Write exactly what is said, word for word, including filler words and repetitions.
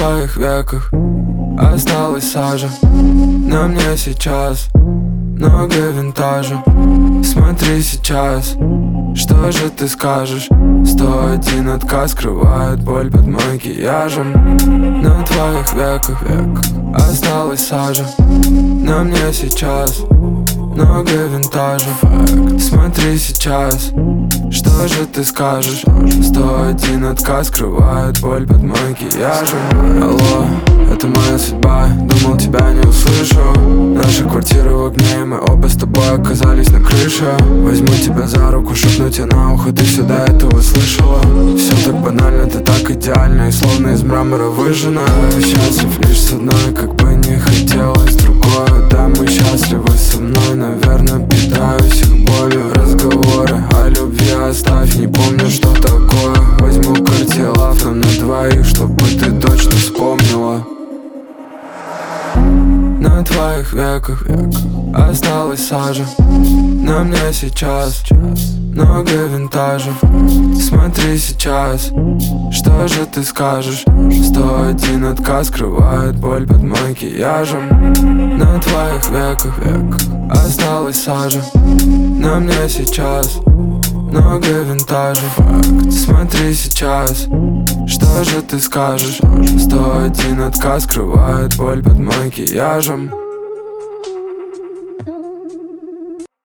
твоих веках осталась сажа. На мне сейчас много винтажа. Смотри сейчас, что же ты скажешь? Сто один отказ скрывает боль под макияжем. На твоих веках осталась сажа. На мне сейчас много винтажа. Смотри сейчас, что же ты скажешь? Сто один отказ скрывает боль под макияжем. Алло, это моя судьба, думал, тебя не услышу. Наша квартира в огне, мы оба с тобой оказались на крыше. Возьму тебя за руку, шепну тебе на ухо, ты всегда этого слышала. Все так банально, ты так идеально и словно из мрамора выжжена. Счастлив лишь с одной, как бы не хотелось другое. Да, мы счастливы со мной, наверное, питаюсь их болью. Разговоры о любви оставь, не помню, что такое. Возьму картилав нам на двоих, чтобы ты точно вспомнила. На твоих веках осталась сажа. На мне сейчас много винтажа. Смотри сейчас, что же ты скажешь? Сто один отказ скрывает боль под макияжем. На твоих веках осталась сажа. На мне сейчас много винтажа. Смотри сейчас, что же ты скажешь? Сто один отказ скрывает боль под макияжем.